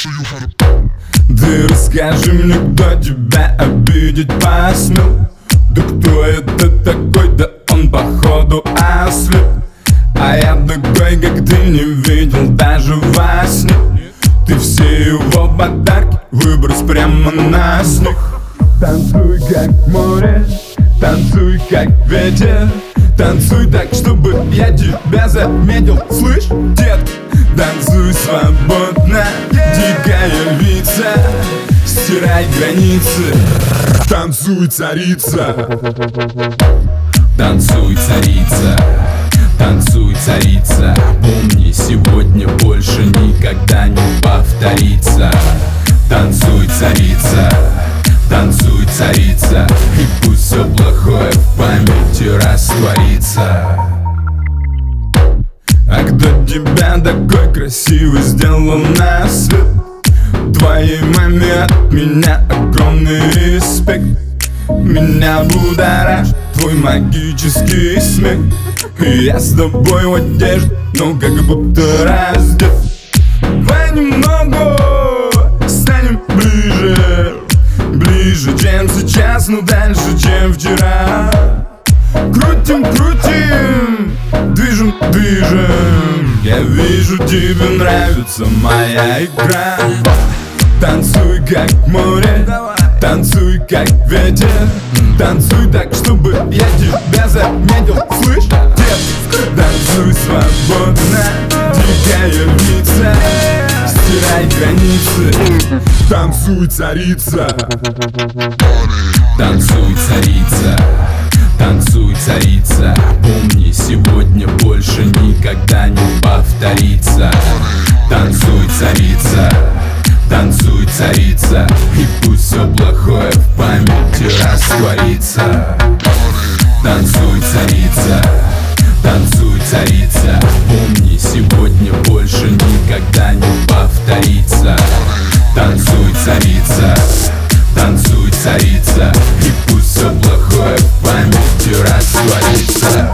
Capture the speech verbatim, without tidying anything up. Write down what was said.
Ты расскажи мне, кто тебя обидеть посмел? Да кто это такой? Да он походу ослеп. А я такой, как ты, не видел даже во сне. Ты все его подарки выбрось прямо на снег. Танцуй как море, танцуй как ветер. Танцуй так, чтобы я тебя заметил. Слышь, дед, танцуй свободно, дикая львица, стирай границы. Танцуй, царица. Танцуй, царица. Танцуй, царица. Помни, сегодня больше никогда не повторится. Танцуй, царица. Танцуй, царица. И пусть все плохое в памяти растворится. А кто тебя такой красивый сделал на свет? Твоей маме от меня огромный респект. Меня будоражит твой магический смех. И я с тобой в одежде, но как будто раздет. Давай немного станем ближе, ближе, чем сейчас, но дальше, чем вчера. Крутим, крутим, движем, движем. Я вижу, тебе нравится моя игра. Танцуй как море, танцуй как ветер. Танцуй так, чтобы я тебя заметил. Слышь, дед, танцуй свободно, дикая львица, стирай границы. Танцуй, царица. Танцуй, царица. Танцуй, царица. Помни, сегодня больше никогда не повторится. Танцуй, царица. Танцуй, царица. И пусть все плохое в памяти растворится. Танцуй, царица. Танцуй, царица. Помни, сегодня больше никогда не повторится. Танцуй, царица. Танцуй, царица. И пусть все плохое в памяти растворится.